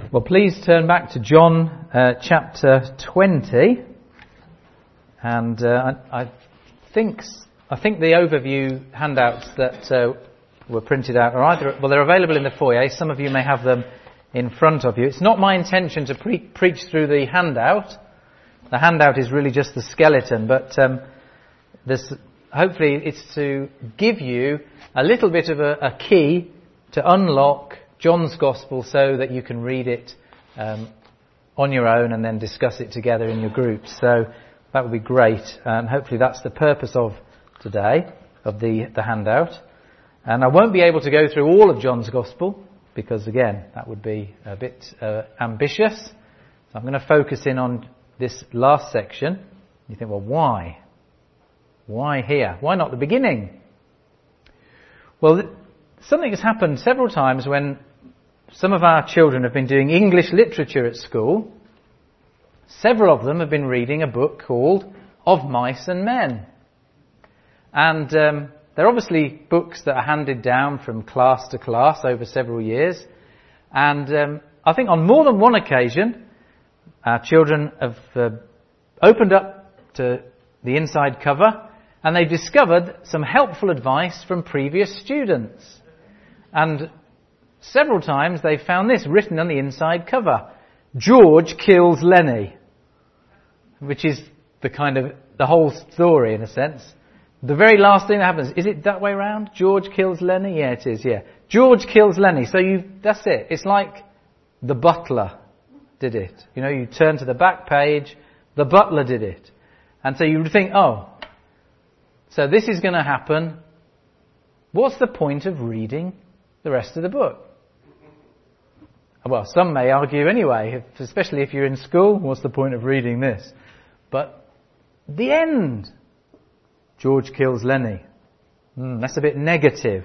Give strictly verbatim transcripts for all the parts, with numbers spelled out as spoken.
Well, please turn back to John uh, chapter twenty, and uh, I, I think I think the overview handouts that uh, were printed out are either well, they're available in the foyer. Some of you may have them in front of you. It's not my intention to pre- preach through the handout. The handout is really just the skeleton, but um, this hopefully it's to give you a little bit of a, a key to unlock John's Gospel so that you can read it um, on your own and then discuss it together in your groups. So that would be great. And hopefully that's the purpose of today, of the, the handout. And I won't be able to go through all of John's Gospel because, again, that would be a bit uh, ambitious. So I'm going to focus in on this last section. You think, well, why? Why here? Why not the beginning? Well, something has happened several times when some of our children have been doing English literature at school. Several of them have been reading a book called Of Mice and Men. And um, they're obviously books that are handed down from class to class over several years. And um, I think on more than one occasion, our children have uh, opened up to the inside cover and they've discovered some helpful advice from previous students. And several times they've found this written on the inside cover. George kills Lenny. Which is the kind of, the whole story in a sense. The very last thing that happens, is it that way round? George kills Lenny? Yeah, it is, yeah. George kills Lenny. So you, that's it. It's like The Butler did it. You know, you turn to the back page, The Butler did it. And so you think, oh, so this is going to happen. What's the point of reading the rest of the book? Well, some may argue anyway, especially if you're in school, what's the point of reading this? But the end, George kills Lenny. Mm, that's a bit negative.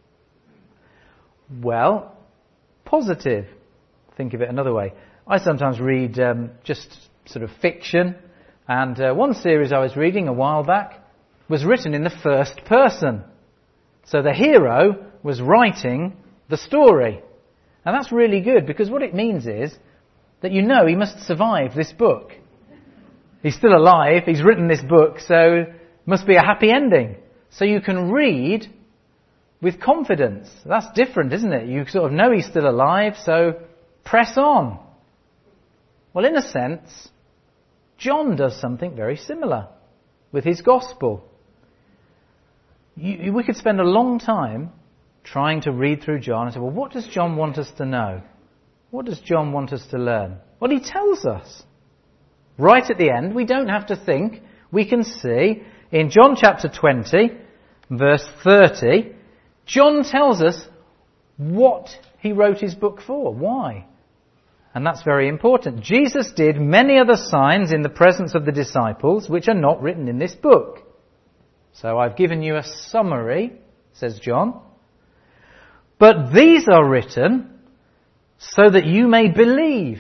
Well, positive. Think of it another way. I sometimes read um, just sort of fiction, and uh, one series I was reading a while back was written in the first person. So the hero was writing the story. And that's really good because what it means is that you know he must survive this book. He's still alive, he's written this book, so must be a happy ending. So you can read with confidence. That's different, isn't it? You sort of know he's still alive, so press on. Well, in a sense, John does something very similar with his gospel. You, we could spend a long time trying to read through John and say, well, what does John want us to know? What does John want us to learn? Well, he tells us. Right at the end, we don't have to think. We can see in John chapter twenty, verse thirty, John tells us what he wrote his book for. Why? And that's very important. Jesus did many other signs in the presence of the disciples, which are not written in this book. So I've given you a summary, says John. But these are written so that you may believe.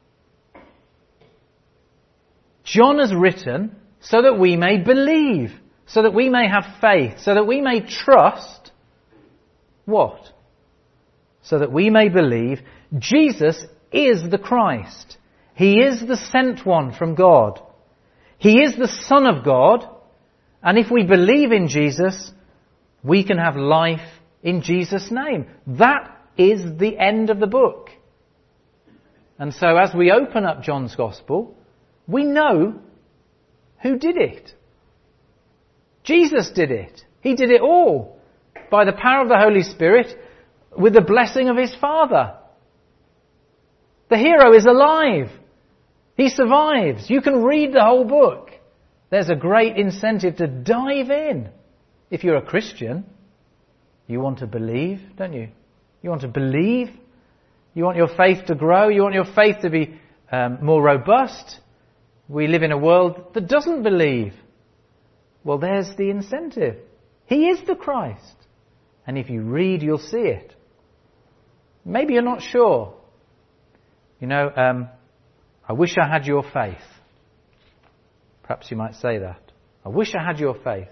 John has written so that we may believe, so that we may have faith, so that we may trust. What? So that we may believe Jesus is the Christ. He is the sent one from God. He is the Son of God. And if we believe in Jesus, we can have life in Jesus' name. That is the end of the book. And so as we open up John's Gospel, we know who did it. Jesus did it. He did it all by the power of the Holy Spirit with the blessing of his Father. The hero is alive. He survives. You can read the whole book. There's a great incentive to dive in. If you're a Christian, you want to believe, don't you? You want to believe. You want your faith to grow. You want your faith to be um, more robust. We live in a world that doesn't believe. Well, there's the incentive. He is the Christ. And if you read, you'll see it. Maybe you're not sure. You know, um, I wish I had your faith. Perhaps you might say that. I wish I had your faith.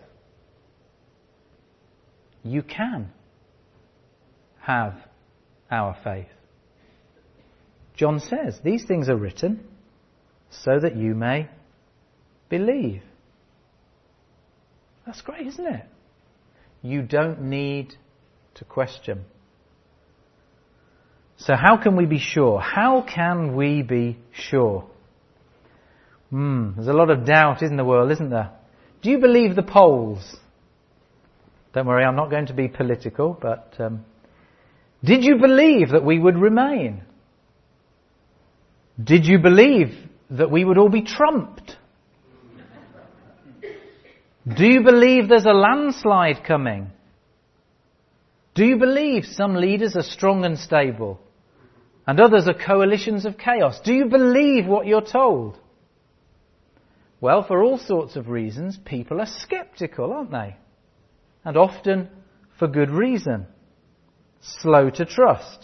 You can have our faith. John says, these things are written so that you may believe. That's great, isn't it? You don't need to question. So how can we be sure? How can we be sure? Hmm, there's a lot of doubt in the world, isn't there? Do you believe the polls? Don't worry, I'm not going to be political, but um, did you believe that we would remain? Did you believe that we would all be trumped? Do you believe there's a landslide coming? Do you believe some leaders are strong and stable and others are coalitions of chaos? Do you believe what you're told? Well, for all sorts of reasons, people are sceptical, aren't they? And often for good reason. Slow to trust.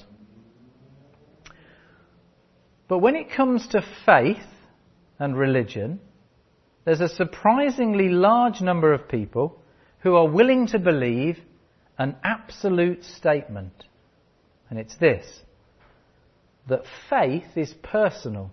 But when it comes to faith and religion, there's a surprisingly large number of people who are willing to believe an absolute statement. And it's this, that faith is personal.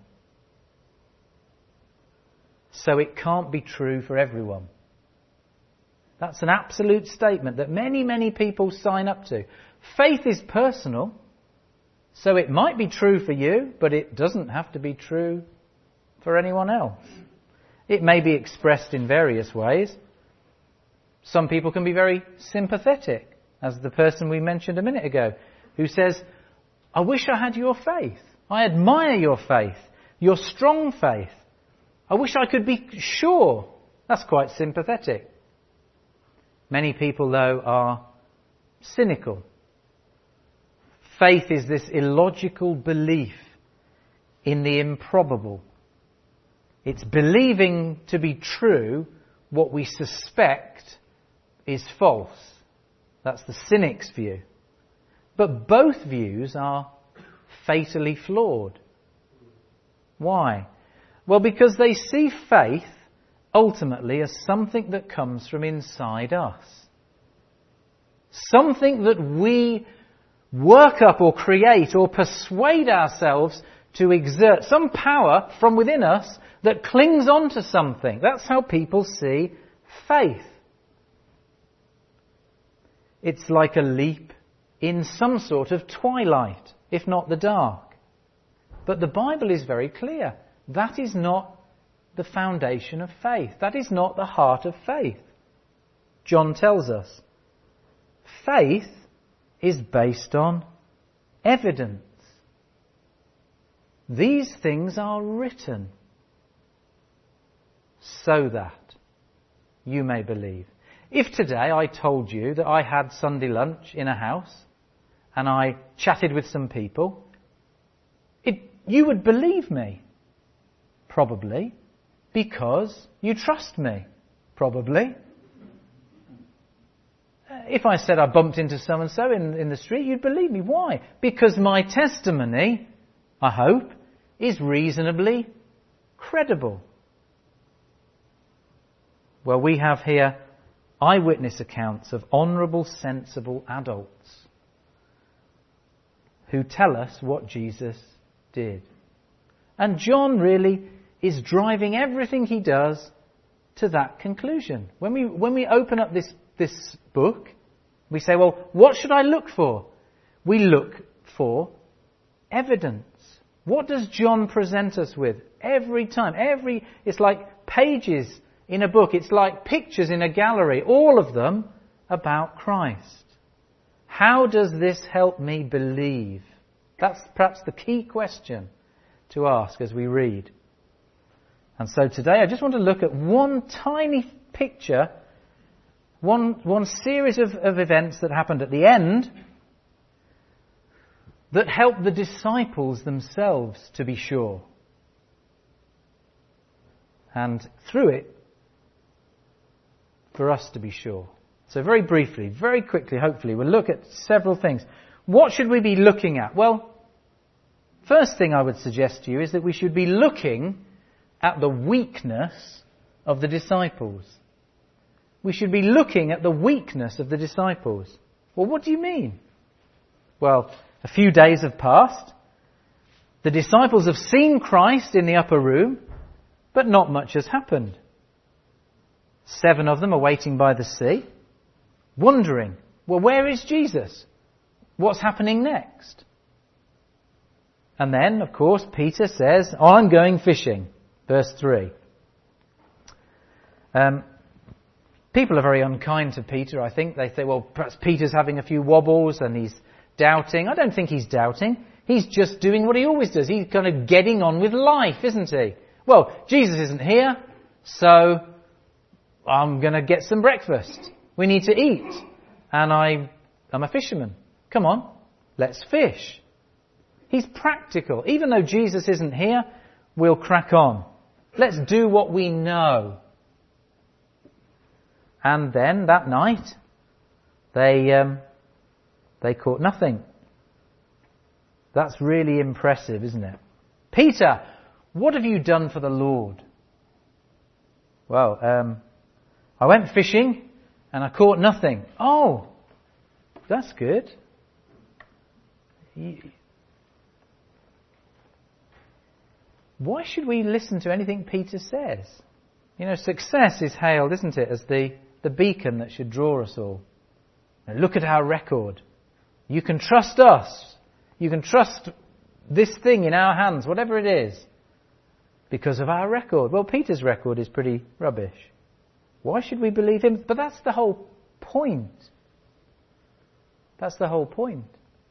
So it can't be true for everyone. That's an absolute statement that many, many people sign up to. Faith is personal, so it might be true for you, but it doesn't have to be true for anyone else. It may be expressed in various ways. Some people can be very sympathetic, as the person we mentioned a minute ago, who says, I wish I had your faith. I admire your faith, your strong faith. I wish I could be sure. That's quite sympathetic. Many people, though, are cynical. Faith is this illogical belief in the improbable. It's believing to be true what we suspect is false. That's the cynic's view. But both views are fatally flawed. Why? Well, because they see faith ultimately as something that comes from inside us. Something that we work up or create or persuade ourselves to exert. Some power from within us that clings on to something. That's how people see faith. It's like a leap in some sort of twilight, if not the dark. But the Bible is very clear. That is not the foundation of faith. That is not the heart of faith. John tells us, faith is based on evidence. These things are written so that you may believe. If today I told you that I had Sunday lunch in a house and I chatted with some people, it, you would believe me. Probably. Because you trust me. Probably. If I said I bumped into so-and-so in, in the street, you'd believe me. Why? Because my testimony, I hope, is reasonably credible. Well, we have here eyewitness accounts of honourable, sensible adults who tell us what Jesus did. And John really is driving everything he does to that conclusion. When we when we open up this, this book, we say, well, what should I look for? We look for evidence. What does John present us with every time? Every it's like pages in a book. It's like pictures in a gallery. All of them about Christ. How does this help me believe? That's perhaps the key question to ask as we read. And so today I just want to look at one tiny picture, one, one series of, of events that happened at the end that helped the disciples themselves to be sure. And through it, for us to be sure. So very briefly, very quickly, hopefully, we'll look at several things. What should we be looking at? Well, first thing I would suggest to you is that we should be looking at the weakness of the disciples. We should be looking at the weakness of the disciples. Well, what do you mean? Well, a few days have passed. The disciples have seen Christ in the upper room, but not much has happened. Seven of them are waiting by the sea, wondering, well, where is Jesus? What's happening next? And then, of course, Peter says, oh, I'm going fishing. Verse three. Um, people are very unkind to Peter, I think. They say, well, perhaps Peter's having a few wobbles and he's doubting. I don't think he's doubting. He's just doing what he always does. He's kind of getting on with life, isn't he? Well, Jesus isn't here, so I'm going to get some breakfast. We need to eat. And I, I'm a fisherman. Come on, let's fish. He's practical. Even though Jesus isn't here, we'll crack on. Let's do what we know. And then that night, they um, they caught nothing. That's really impressive, isn't it? Peter, what have you done for the Lord? Well, um, I went fishing and I caught nothing. Oh, that's good. Why should we listen to anything Peter says? You know, success is hailed, isn't it, as the, the beacon that should draw us all. Now, look at our record. You can trust us. You can trust this thing in our hands, whatever it is, because of our record. Well, Peter's record is pretty rubbish. Why should we believe him? But that's the whole point. That's the whole point.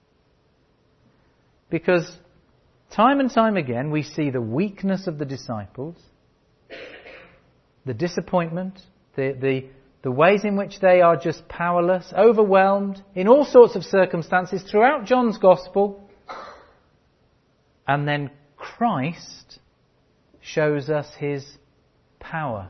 Because time and time again we see the weakness of the disciples, the disappointment, the, the, the ways in which they are just powerless, overwhelmed in all sorts of circumstances throughout John's Gospel. And then Christ shows us his power.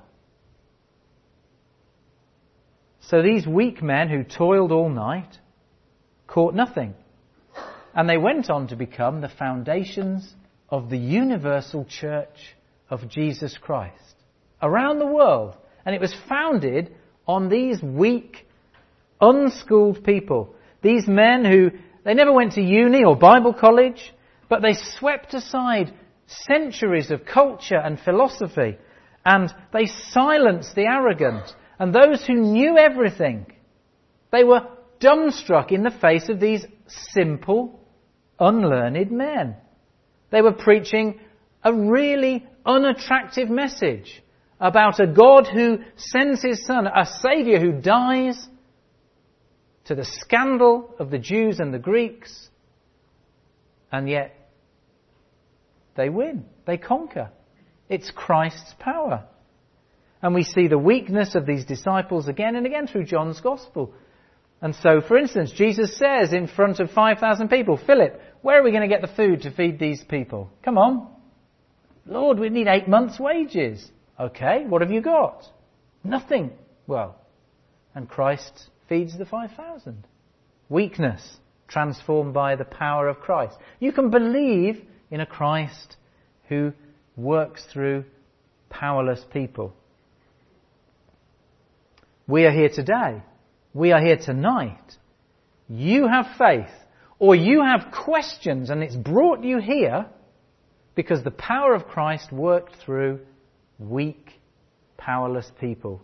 So these weak men who toiled all night caught nothing. And they went on to become the foundations of the universal church of Jesus Christ around the world. And it was founded on these weak, unschooled people. These men who, they never went to uni or Bible college, but they swept aside centuries of culture and philosophy. And they silenced the arrogant and those who knew everything. They were dumbstruck in the face of these simple, unlearned men. They were preaching a really unattractive message about a God who sends his Son, a Saviour who dies, to the scandal of the Jews and the Greeks, and yet they win, they conquer. It's Christ's power. And we see the weakness of these disciples again and again through John's Gospel. And so, for instance, Jesus says in front of five thousand people, Philip, where are we going to get the food to feed these people? Come on. Lord, we need eight months' wages. Okay, what have you got? Nothing. Well, and Christ feeds the five thousand. Weakness transformed by the power of Christ. You can believe in a Christ who works through powerless people. We are here today. We are here tonight. You have faith, or you have questions, and it's brought you here because the power of Christ worked through weak, powerless people.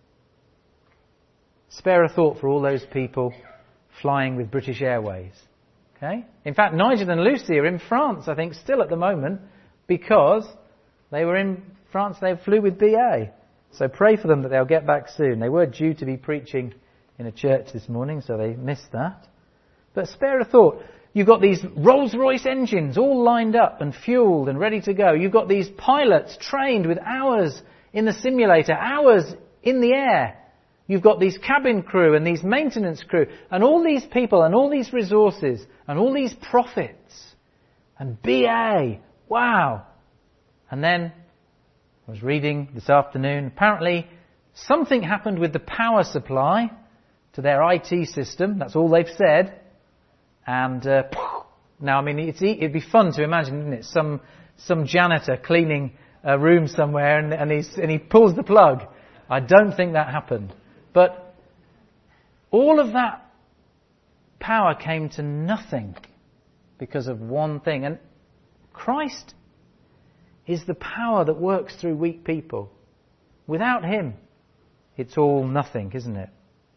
Spare a thought for all those people flying with British Airways. Okay? In fact, Nigel and Lucy are in France, I think, still at the moment, because they were in France, they flew with B A. So pray for them that they'll get back soon. They were due to be preaching in a church this morning, so they missed that. But spare a thought. You've got these Rolls-Royce engines all lined up and fueled and ready to go. You've got these pilots trained with hours in the simulator, hours in the air. You've got these cabin crew and these maintenance crew and all these people and all these resources and all these profits. And B A, wow. And then I was reading this afternoon, apparently something happened with the power supply to their I T system. That's all they've said. And uh, now, I mean, it's, it'd be fun to imagine, isn't it? Some some janitor cleaning a room somewhere, and, and, he's, and he pulls the plug. I don't think that happened. But all of that power came to nothing because of one thing. And Christ is the power that works through weak people. Without him, it's all nothing, isn't it?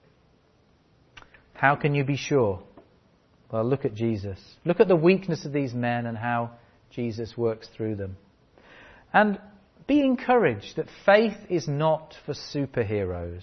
How can you be sure? Well, look at Jesus. Look at the weakness of these men and how Jesus works through them. And be encouraged that faith is not for superheroes.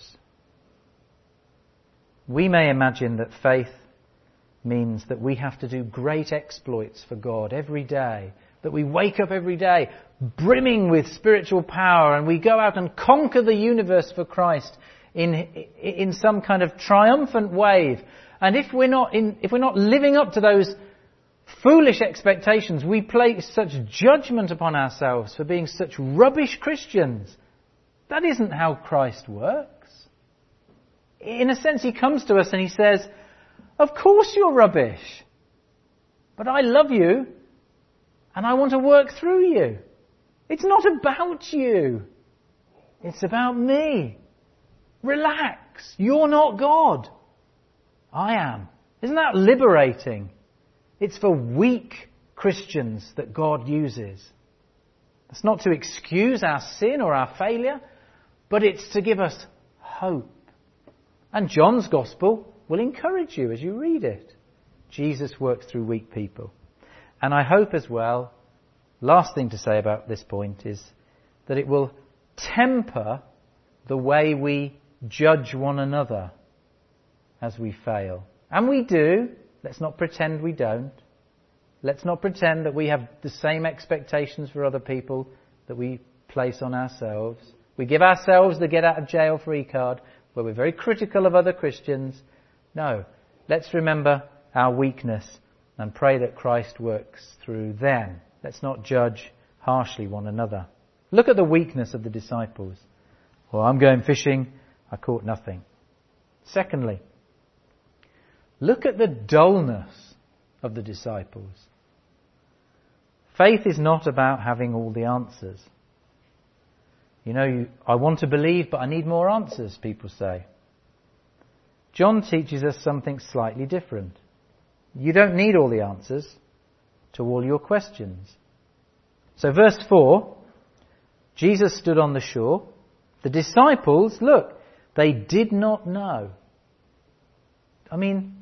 We may imagine that faith means that we have to do great exploits for God every day, that we wake up every day brimming with spiritual power and we go out and conquer the universe for Christ in in some kind of triumphant wave. And if we're not in, if we're not living up to those foolish expectations, we place such judgment upon ourselves for being such rubbish Christians. That isn't how Christ works. In a sense, he comes to us and he says, of course you're rubbish, but I love you and I want to work through you. It's not about you. It's about me. Relax. You're not God. I am. Isn't that liberating? It's for weak Christians that God uses. It's not to excuse our sin or our failure, but it's to give us hope. And John's Gospel will encourage you as you read it. Jesus works through weak people. And I hope as well, last thing to say about this point is that it will temper the way we judge one another as we fail. And we do. Let's not pretend we don't. Let's not pretend that we have the same expectations for other people that we place on ourselves. We give ourselves the get out of jail free card where we're very critical of other Christians. No, let's remember our weakness and pray that Christ works through them. Let's not judge harshly one another. Look at the weakness of the disciples. Well, I'm going fishing, I caught nothing. Secondly, look at the dullness of the disciples. Faith is not about having all the answers. You know, you, I want to believe, but I need more answers, people say. John teaches us something slightly different. You don't need all the answers to all your questions. So verse four, Jesus stood on the shore. The disciples, look, they did not know. I mean,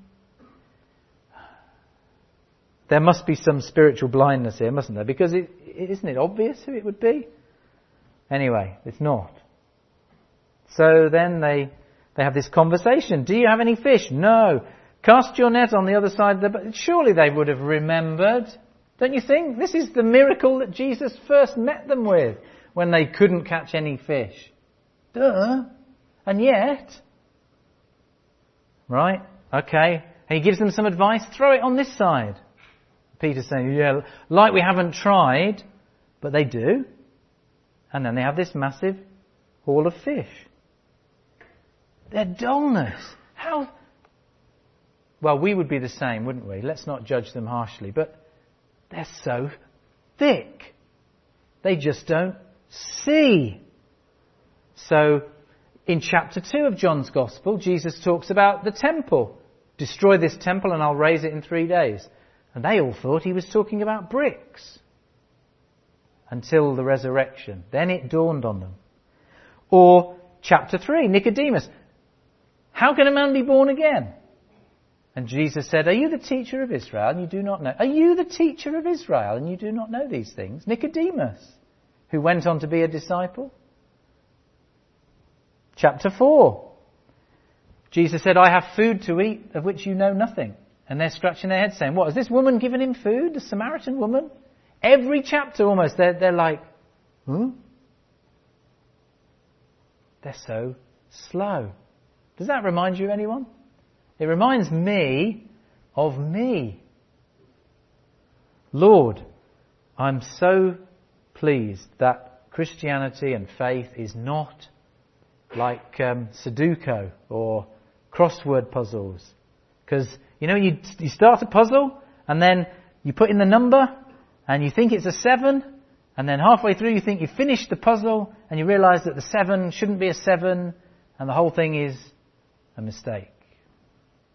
there must be some spiritual blindness here, mustn't there? Because it, isn't it obvious who it would be? Anyway, it's not. So then they they have this conversation. Do you have any fish? No. Cast your net on the other side of the boat. Surely they would have remembered. Don't you think? This is the miracle that Jesus first met them with when they couldn't catch any fish. Duh. And yet, right? Okay. And he gives them some advice. Throw it on this side. Peter's saying, yeah, like we haven't tried, but they do. And then they have this massive haul of fish. Their dullness. How? Well, we would be the same, wouldn't we? Let's not judge them harshly. But they're so thick. They just don't see. So, in chapter two of John's Gospel, Jesus talks about the temple. Destroy this temple and I'll raise it in three days. And they all thought he was talking about bricks. Until the resurrection. Then it dawned on them. Or chapter three, Nicodemus. How can a man be born again? And Jesus said, are you the teacher of Israel and you do not know? Are you the teacher of Israel and you do not know these things? Nicodemus, who went on to be a disciple. Chapter four. Jesus said, I have food to eat of which you know nothing. And they're scratching their heads saying, what, has this woman given him food? The Samaritan woman? Every chapter almost, they're, they're like, huh? They're so slow. Does that remind you of anyone? It reminds me of me. Lord, I'm so pleased that Christianity and faith is not like um, Sudoku or crossword puzzles. Because, you know, you, you start a puzzle and then you put in the number and you think it's a seven, and then halfway through you think you've finished the puzzle and you realise that the seven shouldn't be a seven and the whole thing is a mistake.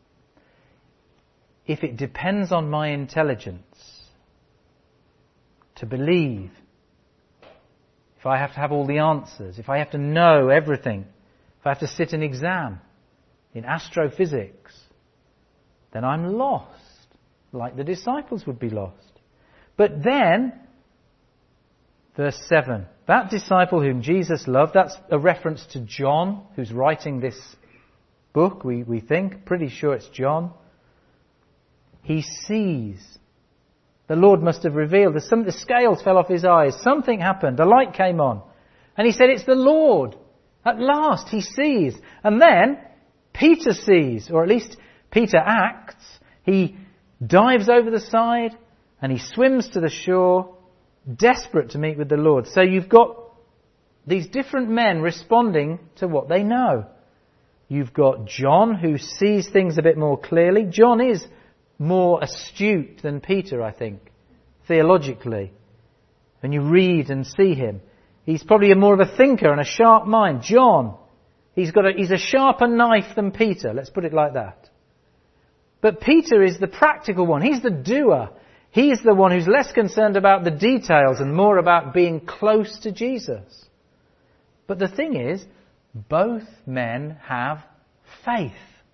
If it depends on my intelligence to believe, if I have to have all the answers, if I have to know everything, if I have to sit an exam in astrophysics, then I'm lost, like the disciples would be lost. But then, verse seven, that disciple whom Jesus loved, that's a reference to John, who's writing this book, we, we think, pretty sure it's John. He sees. The Lord must have revealed. The, some, the scales fell off his eyes. Something happened. The light came on. And he said, it's the Lord. At last he sees. And then Peter sees, or at least Peter acts. He dives over the side and he swims to the shore, desperate to meet with the Lord. So you've got these different men responding to what they know. You've got John, who sees things a bit more clearly. John is more astute than Peter, I think, theologically. When you read and see him, he's probably a more of a thinker and a sharp mind. John, he's got a, he's a sharper knife than Peter, let's put it like that. But Peter is the practical one. He's the doer. He's the one who's less concerned about the details and more about being close to Jesus. But the thing is, both men have faith.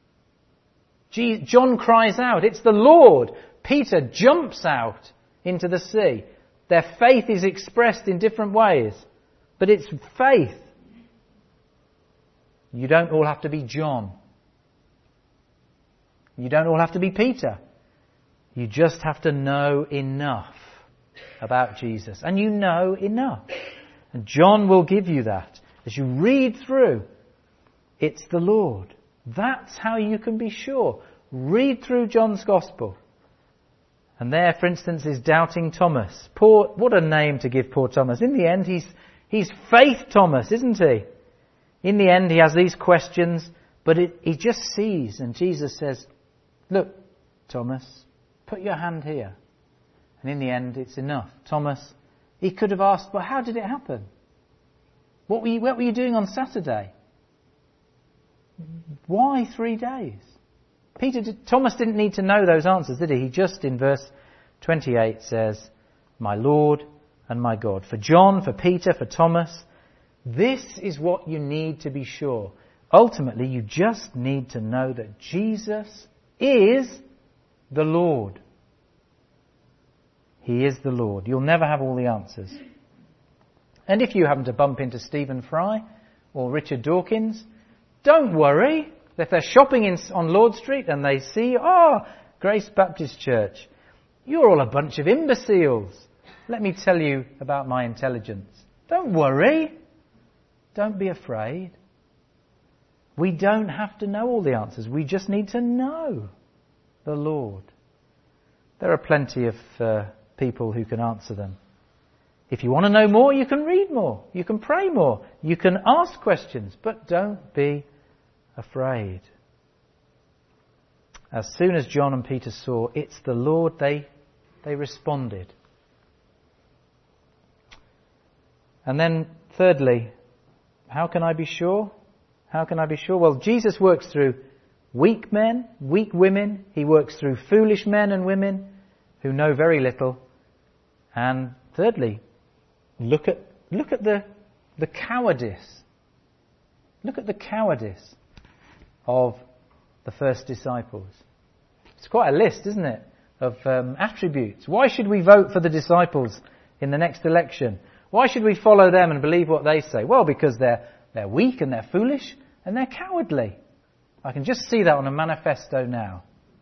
John cries out, it's the Lord. Peter jumps out into the sea. Their faith is expressed in different ways, but it's faith. You don't all have to be John. You don't all have to be Peter. You just have to know enough about Jesus. And you know enough. And John will give you that. As you read through, it's the Lord. That's how you can be sure. Read through John's Gospel. And there, for instance, is Doubting Thomas. Poor, what a name to give poor Thomas. In the end, he's, he's Faith Thomas, isn't he? In the end, he has these questions, but it, he just sees. And Jesus says, look, Thomas, put your hand here. And in the end, it's enough. Thomas, he could have asked, well, how did it happen? What were you, what were you doing on Saturday? Why three days? Peter, did, Thomas didn't need to know those answers, did he? He just, in verse twenty-eight, says, my Lord and my God. For John, for Peter, for Thomas, this is what you need to be sure. Ultimately, you just need to know that Jesus is the Lord. He is the Lord. You'll never have all the answers. And if you happen to bump into Stephen Fry or Richard Dawkins, don't worry. If they're shopping in, on Lord Street and they see, oh, Grace Baptist Church, you're all a bunch of imbeciles. Let me tell you about my intelligence. Don't worry. Don't be afraid. We don't have to know all the answers. We just need to know the Lord. There are plenty of uh, people who can answer them. If you want to know more, you can read more. You can pray more. You can ask questions. But don't be afraid. As soon as John and Peter saw, it's the Lord, they, they responded. And then, thirdly, how can I be sure? How can I be sure? Well, Jesus works through weak men, weak women. He works through foolish men and women who know very little. And thirdly, look at look at the the cowardice. Look at the cowardice of the first disciples. It's quite a list, isn't it, of um, attributes. Why should we vote for the disciples in the next election? Why should we follow them and believe what they say? Well, because they're they're weak and they're foolish and they're cowardly. I can just see that on a manifesto now.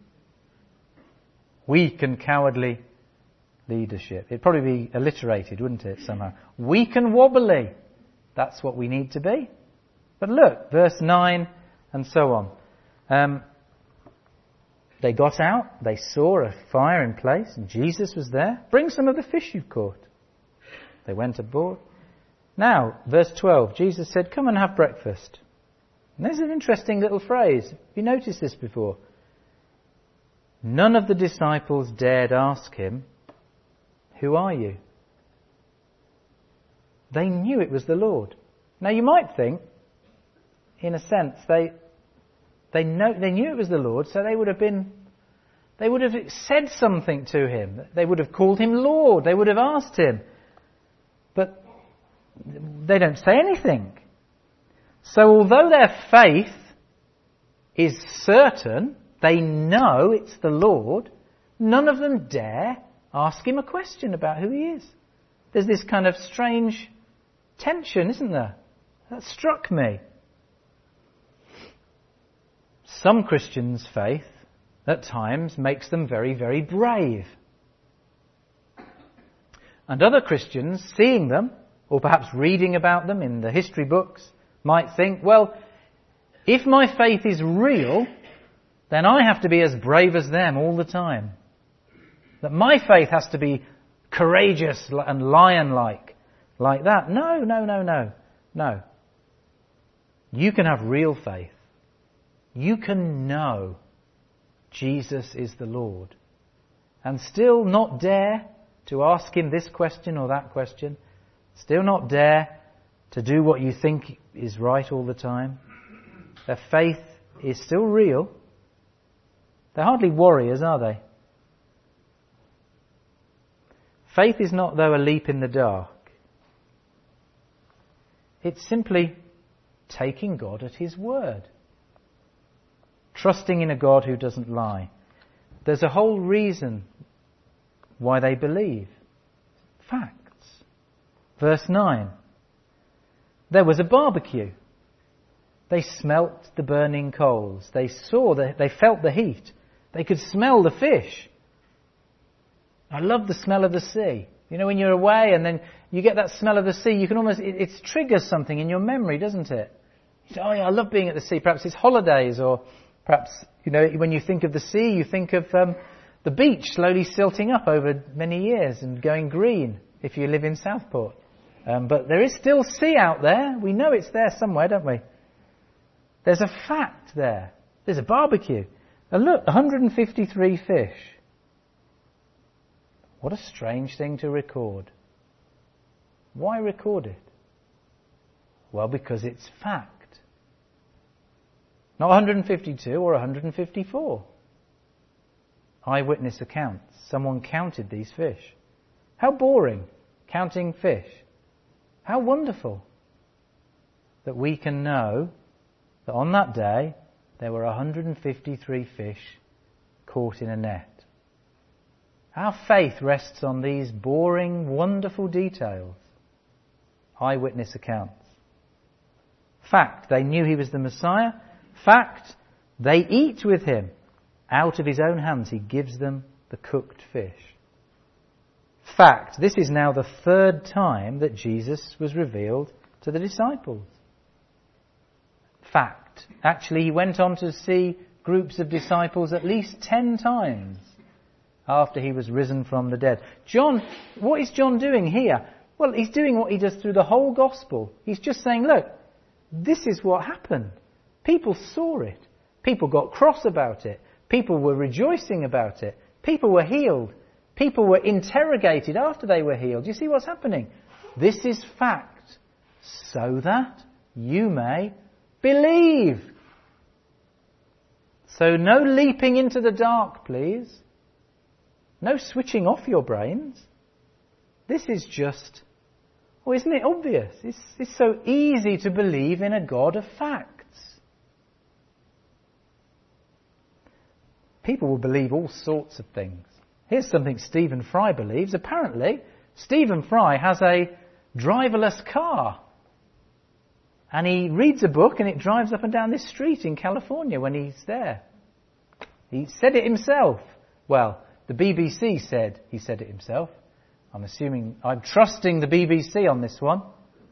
Weak and cowardly leadership. It'd probably be alliterated, wouldn't it, somehow? Weak and wobbly. That's what we need to be. But look, verse nine and so on. Um, they got out, they saw a fire in place, and Jesus was there. Bring some of the fish you've caught. They went aboard. Now, verse twelve, Jesus said, come and have breakfast. And there's an interesting little phrase. Have you noticed this before? None of the disciples dared ask him, who are you? They knew it was the Lord. Now you might think, in a sense, they they know they knew it was the Lord, so they would have been They would have said something to him. They would have called him Lord. They would have asked him. But they don't say anything. So although their faith is certain, they know it's the Lord, none of them dare ask him a question about who he is. There's this kind of strange tension, isn't there? That struck me. Some Christians' faith, at times, makes them very, very brave. And other Christians, seeing them, or perhaps reading about them in the history books, might think, well, if my faith is real, then I have to be as brave as them all the time. That my faith has to be courageous and lion-like, like that. No, no, no, no, no. You can have real faith. You can know Jesus is the Lord and still not dare to ask him this question or that question, still not dare to do what you think is right all the time. Their faith is still real. They're hardly warriors, are they? Faith is not, though, a leap in the dark. It's simply taking God at his word. Trusting in a God who doesn't lie. There's a whole reason why they believe. Facts. Verse nine. There was a barbecue. They smelt the burning coals. They saw, the, they felt the heat. They could smell the fish. I love the smell of the sea. You know, when you're away and then you get that smell of the sea, you can almost, it, it triggers something in your memory, doesn't it? You say, oh yeah, I love being at the sea. Perhaps it's holidays, or perhaps, you know, when you think of the sea, you think of um, the beach slowly silting up over many years and going green if you live in Southport. Um, but there is still sea out there. We know it's there somewhere, don't we? There's a fact there. There's a barbecue. And look, one hundred fifty-three fish. What a strange thing to record. Why record it? Well, because it's fact. Not one hundred fifty-two or one hundred fifty-four. Eyewitness accounts. Someone counted these fish. How boring, counting fish. How wonderful that we can know that on that day there were one hundred fifty-three fish caught in a net. Our faith rests on these boring, wonderful details. Eyewitness accounts. Fact, they knew he was the Messiah. Fact, they eat with him. Out of his own hands he gives them the cooked fish. Fact, this is now the third time that Jesus was revealed to the disciples. Fact, actually he went on to see groups of disciples at least ten times after he was risen from the dead. John, what is John doing here? Well, he's doing what he does through the whole gospel. He's just saying, look, this is what happened. People saw it. People got cross about it. People were rejoicing about it. People were healed. People were interrogated after they were healed. You see what's happening? This is fact, so that you may believe. So no leaping into the dark, please. No switching off your brains. This is just, well, isn't it obvious? It's, it's so easy to believe in a God of facts. People will believe all sorts of things. Here's something Stephen Fry believes. Apparently, Stephen Fry has a driverless car. And he reads a book and it drives up and down this street in California when he's there. He said it himself. Well, the B B C said he said it himself. I'm assuming, I'm trusting the B B C on this one.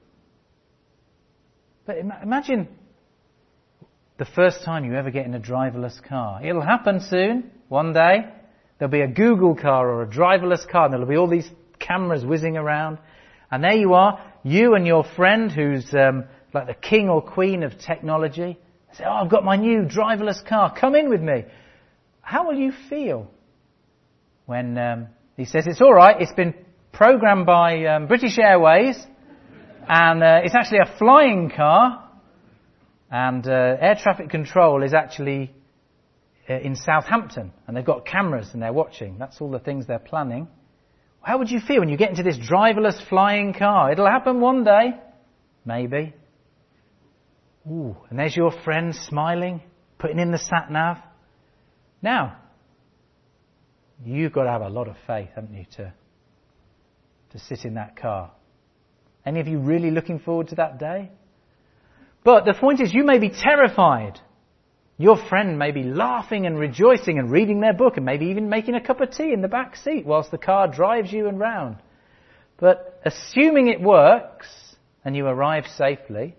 But imagine the first time you ever get in a driverless car. It'll happen soon, one day. There'll be a Google car or a driverless car and there'll be all these cameras whizzing around. And there you are, you and your friend who's um, like the king or queen of technology. Say, oh, I've got my new driverless car. Come in with me. How will you feel when um, he says, it's all right, it's been programmed by um, British Airways and uh, it's actually a flying car and uh, air traffic control is actually uh, in Southampton and they've got cameras and they're watching. That's all the things they're planning. How would you feel when you get into this driverless flying car? It'll happen one day. Maybe. Ooh, and there's your friend smiling, putting in the sat-nav. Now, you've got to have a lot of faith, haven't you, to, to sit in that car. Any of you really looking forward to that day? But the point is, you may be terrified. Your friend may be laughing and rejoicing and reading their book and maybe even making a cup of tea in the back seat whilst the car drives you and round. But assuming it works and you arrive safely,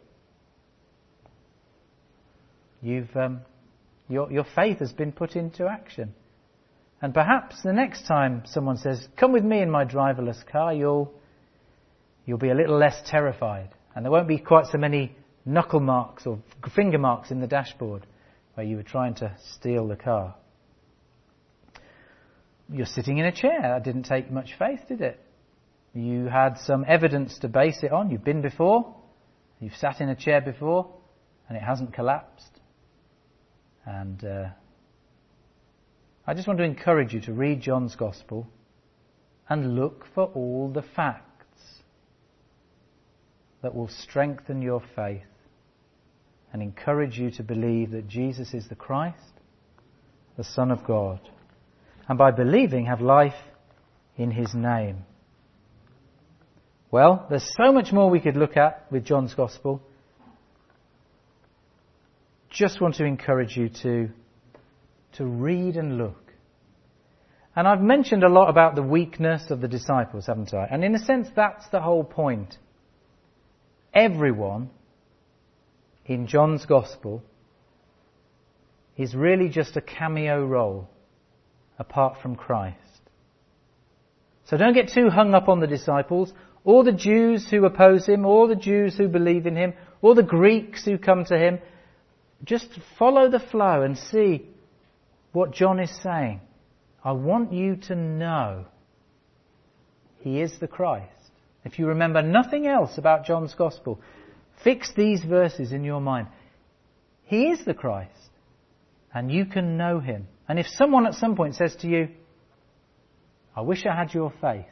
you've um, your your faith has been put into action. And perhaps the next time someone says, "Come with me in my driverless car," you'll you'll be a little less terrified, and there won't be quite so many knuckle marks or finger marks in the dashboard where you were trying to steal the car. You're sitting in a chair. That didn't take much faith, did it? You had some evidence to base it on. You've been before. You've sat in a chair before, and it hasn't collapsed. And uh, I just want to encourage you to read John's Gospel and look for all the facts that will strengthen your faith and encourage you to believe that Jesus is the Christ, the Son of God, and by believing have life in His name. Well, there's so much more we could look at with John's Gospel. Just want to encourage you to, to read and look. And I've mentioned a lot about the weakness of the disciples, haven't I? And in a sense, that's the whole point. Everyone in John's Gospel is really just a cameo role apart from Christ. So don't get too hung up on the disciples, or the Jews who oppose Him, or the Jews who believe in Him, or the Greeks who come to Him. Just follow the flow and see what John is saying. I want you to know He is the Christ. If you remember nothing else about John's Gospel, fix these verses in your mind. He is the Christ, and you can know Him. And if someone at some point says to you, "I wish I had your faith,"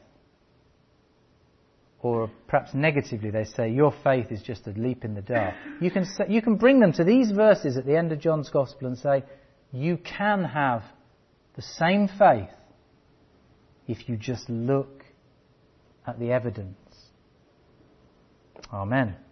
or perhaps negatively they say, "Your faith is just a leap in the dark," you can say, you can bring them to these verses at the end of John's Gospel and say, you can have the same faith if you just look at the evidence. Amen.